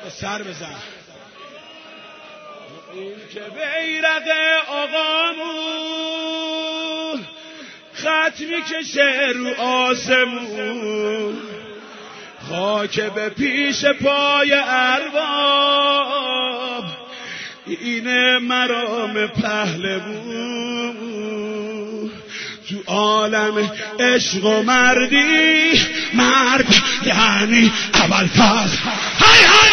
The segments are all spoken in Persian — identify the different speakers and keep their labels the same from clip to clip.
Speaker 1: سر بزن. این که بیرق آقامون خط میکشه رو آسمون، خاک به پیش پای ارباب، اینه مرام پهلوون. تو عالم عشق و مردی، مرد یعنی ابوالفضل. های های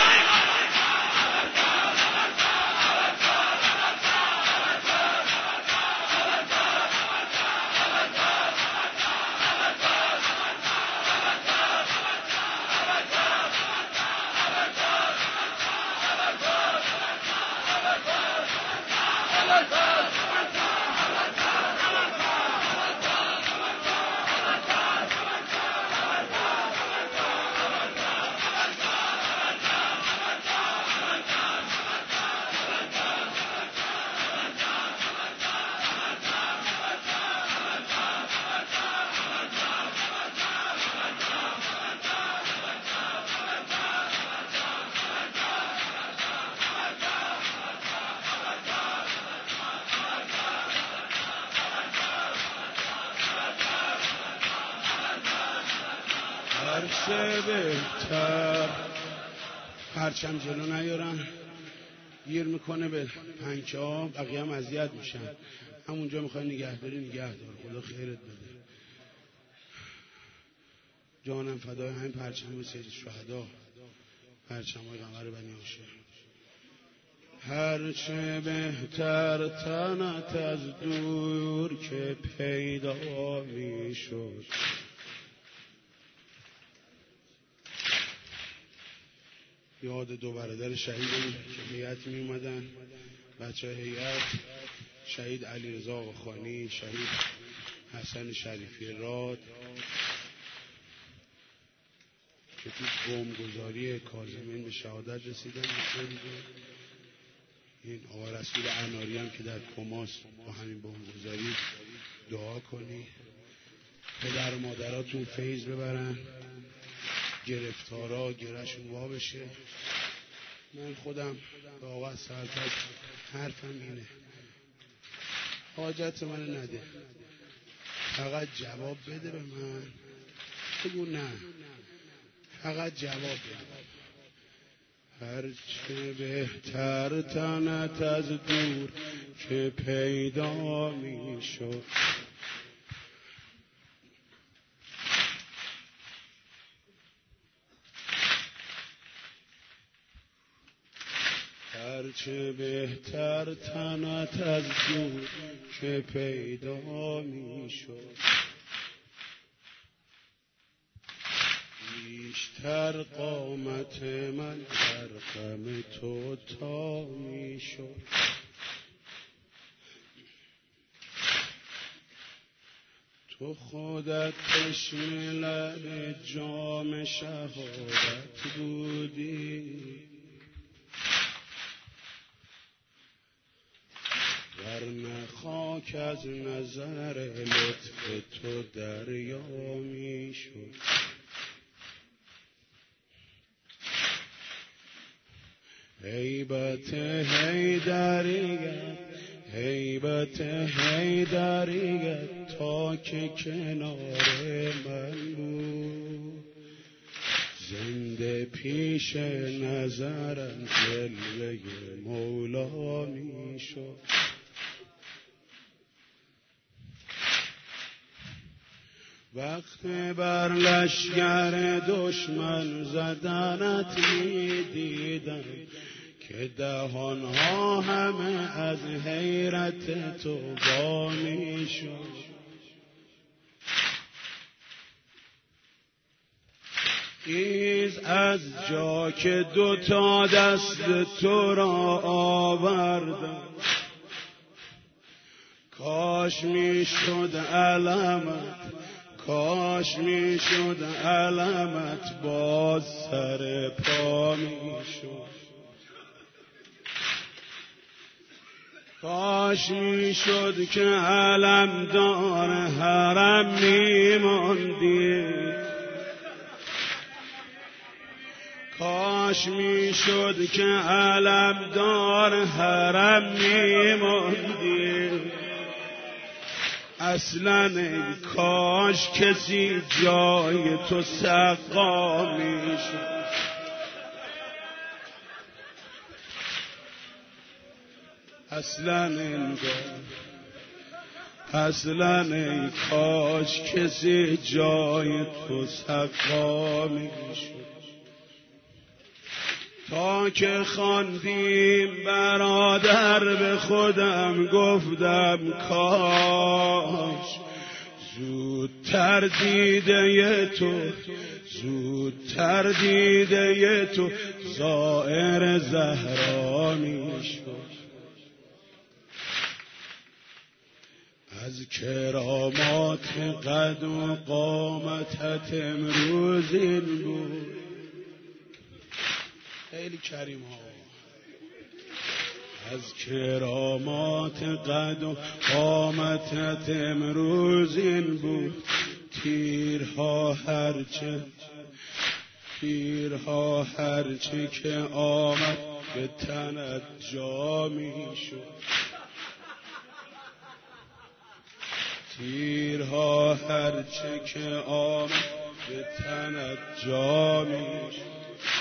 Speaker 1: بهتر پرچم جلو نیارن، گیر میکنه به پنکه ها، بقیه هم اذیت میشن. همونجا میخوای نگهداری نگهدار، خدا خیرت بده. جانم فدای همین پرچم سید شهدا، پرچم های قمر بنی هاشم. هرچه بهتر تنت از دور که پیدا میشد، یاد دو برادر شهید که هیئت می اومدن، بچه هیئت، شهید علیرضا آقاخانی، شهید حسن شریفی راد، که تو بمبگذاری کاظمین به شهادت رسیدن. این آقا رسول اناری هم که در کماست، با همین بمبگذاری دعا کنی پدر و مادراتون فیض ببرن، گرفتارا گرهشون وا بشه. من خودم به آقا سلطت حرفم اینه، حاجت من نده، فقط جواب بده به من. بگو نه، فقط جواب بده. هرچه بهتر تنت از دور که پیدا می شد. هرچه بهتر تنت از دور که پیدا می شد، بیشتر قامت من در غم تو تا می شد. تو خودت چشم لب جام شهادت بودی، ورنه خاک از نظر لطف تو دریا می شد. هیبت حیدریت، هیبت حیدریت تا که کنار من بود، زنده پیش نظرم جلوه مولا می شد. وقت بر لشگر دشمن زدنت می دیدم که دهانها همه از حیرت تو وا می شد. خیز از جا که دو تا دست تو را آوردم، کاش می شد علمت، کاش می شد علمت باز سر پا می شد. کاش می شد که علمدار حرم می ماندی، کاش کاش میشد که علمدار حرم میماندی، اصلا ای کاش کسی جای تو سقا میشد. اصلا ای کاش کسی جای تو سقا میشد. تا که خواندیم برادر به خودم گفتم کاش زودتر دیده تو زائر زهرا میشد. از کرامات قد و قامتت امروز این بود. خیلی کریم ها. از کرامات قد و قامتت امروز این بود. تیرها هرچه که آمد به تنت جا می شد. تیرها هرچه که آمد به تنت جا می شد.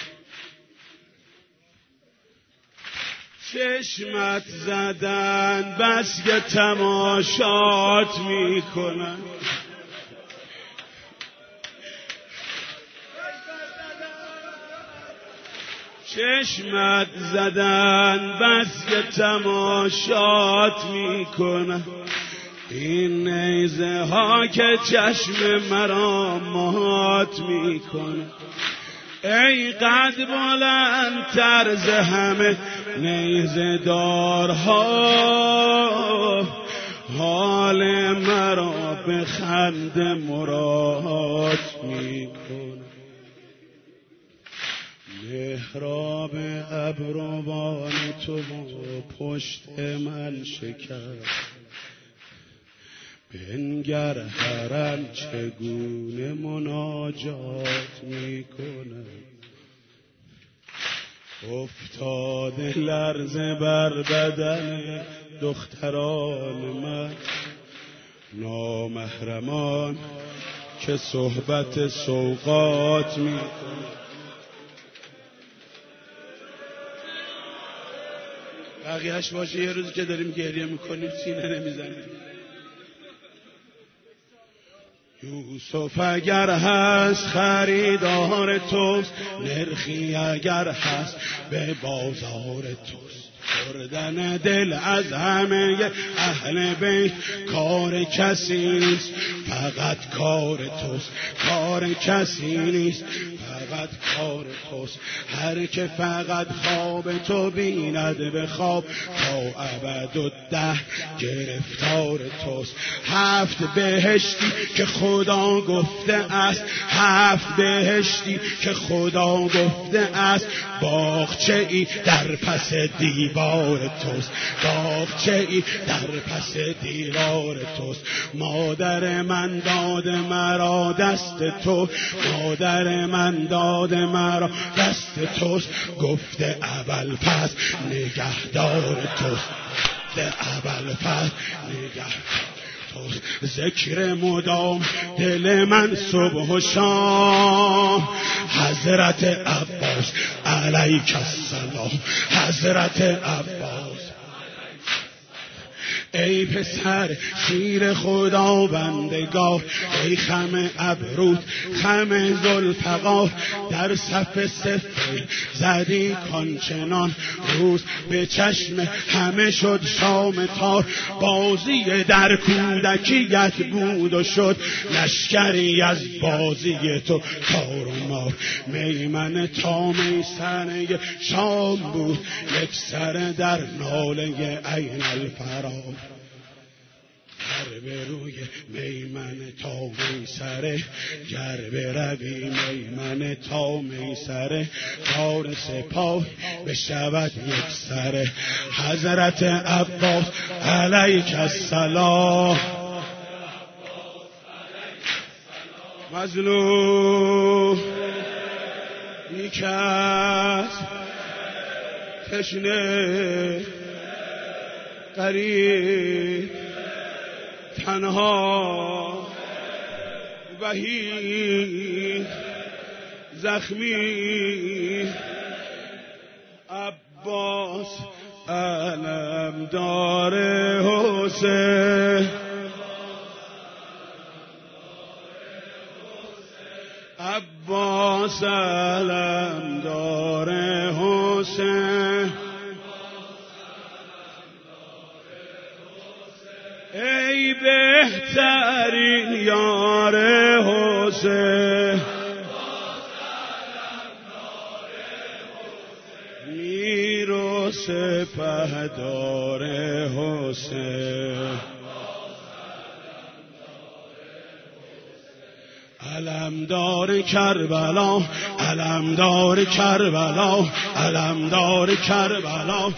Speaker 1: چشمت زدن بس که تماشات می کنن، چشمت زدن بس که تماشات می کنن. این نیزه ها که چشم مرا مات می کنن. ای قد بلند طرز همه نیزه دارها، حال مرا به خنده مراد می کن. محراب ابروان تو پشت من شکست، بنگر حرم چگونه مناجات می کند. افتاده لرزه بر بدن دختران من، نامحرمان که صحبت سوغات می کند. بقیهش باشه یه روز که داریم گریه میکنیم سینه نمیزنیم. یوسف اگر هست خریدار توست، نرخی اگر هست به بازار توست. بردن دل از همه اهل بیت کار کسی نیست، فقط کار توست. کار کسی نیست، فقط کار توست. هر که فقط خواب تو بیند به خواب، تا ابدالدهر گرفتار توست. 7 بهشتی که خدا گفته است، 7 بهشتی که خدا گفته است، باغچه ای در پس دیوار توست. باغچه ای در پس دیوار توست. مادر من داد مرا دست تو، مادر من داد مرا دست توست. گفته اول پس نگهدار توست، گفته اول پس نگهدار توست. ذکر مدام دل من صبح و شام، حضرت عباس علیک السلام، حضرت عباس. ای پسر شیر خداوندگار، ای خم ابروت خم ذوالفقار، در صف صفر زدی کانچنان، روز به چشم همه شد شام تار. بازی در کودکیت بود و شد لشکری از بازی تو تار و مار. میمن تا میسره شام بود، یک سر در ناله عین الفرار. گر به روی میمن تا میسره، گر بروی میمن تا میسره، کار سپاه بشود یک سره. حضرت عباس علیک السلام. مظلوم میکرد است تشنه غریب تنها وحید زخمی عباس علمدار حسین عباس علمدار حسین ای بهترین یار حسین میر و سپهدار حسین علمدار کربلا علمدار کربلا علمدار کربلا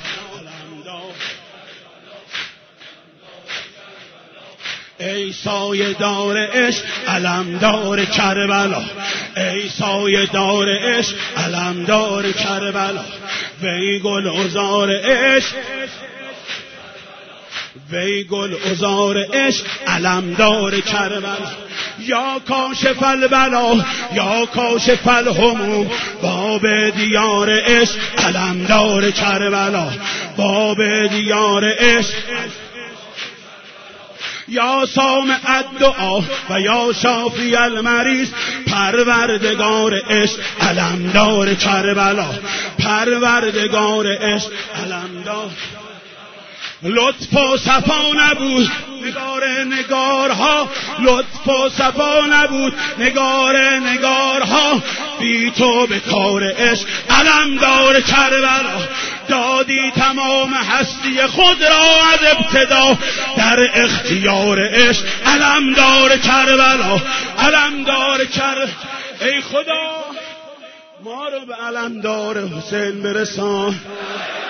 Speaker 1: ای سایه دار عشق علمدار کربلا ای سایه دار عشق علمدار کربلا وی گل عذار عشق وی گل عذار عشق علمدار کربلا یا کاشف البلا یا کاشف الهموم باب دیار عشق علمدار کربلا باب دیار عشق یا سامع الدعا و یا شافی المریض پروردگار عشق علمدار کربلا پروردگار عشق علمدار لطف و صفا نبود نگار نگارها لطف و صفا نبود نگار نگارها بی تو به کار عشق علمدار کربلا دادی تمام هستی خود را از ابتدا در اختیار عشق علمدار کربلا علمدار کربلا ای خدا ما رو به علمدار حسین برسان